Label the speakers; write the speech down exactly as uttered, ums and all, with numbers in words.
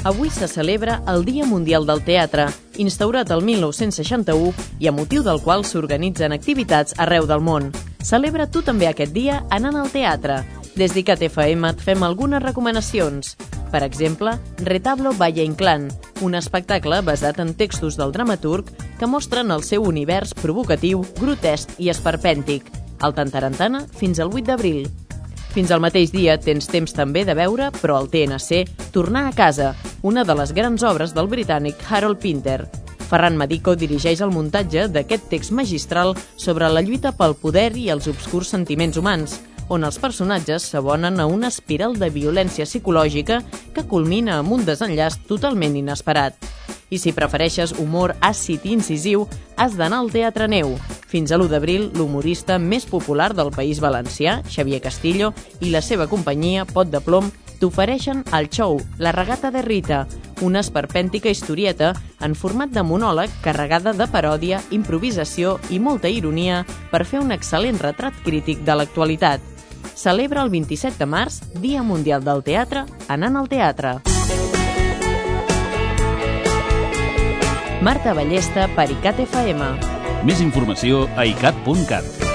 Speaker 1: Avui se celebra el Dia Mundial del Teatre, instaurat el mil nou-cents seixanta-u i a motiu del qual s'organitzen activitats arreu del món. Celebra tu també aquest dia anant al teatre. Des d'I C A T F M et fem algunes recomanacions. Per exemple, Retablo Valle Inclán, un espectacle basat en textos del dramaturg que mostren el seu univers provocatiu, grotesc i esperpèntic. El Tantarantana fins al vuit d'abril. Fins al mateix dia tens temps també de veure, però al T N C, Tornar a casa, una de les grans obres del britànic Harold Pinter. Ferran Medico dirigeix el muntatge d'aquest text magistral sobre la lluita pel poder i els obscurs sentiments humans, on els personatges s'abonen a una espiral de violència psicològica que culmina amb un desenllaç totalment inesperat. I si prefereixes humor àcid i incisiu, has d'anar al Teatre Neu. Fins a l'u d'abril, l'humorista més popular del País Valencià, Xavier Castillo, i la seva companyia, Pot de Plom, t'ofereixen el show La regata de Rita, una esperpèntica historieta en format de monòleg carregada de paròdia, improvisació i molta ironia per fer un excel·lent retrat crític de l'actualitat. Celebra el vint-i-set de març, Dia Mundial del Teatre, anant al teatre. Marta Ballesta per I C A T F M.
Speaker 2: Més informació a i cat punt cat.